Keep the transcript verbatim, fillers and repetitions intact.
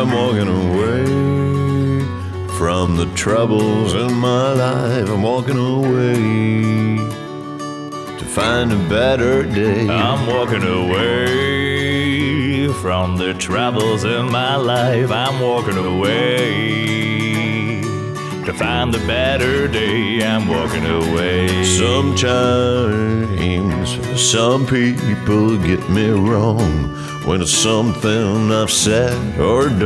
I'm walking away from the troubles in my life. I'm walking away to find a better day. I'm walking away from the troubles in my life. I'm walking away to find a better day. I'm walking away. Sometimes some people get me wrong when it's something I've said or done.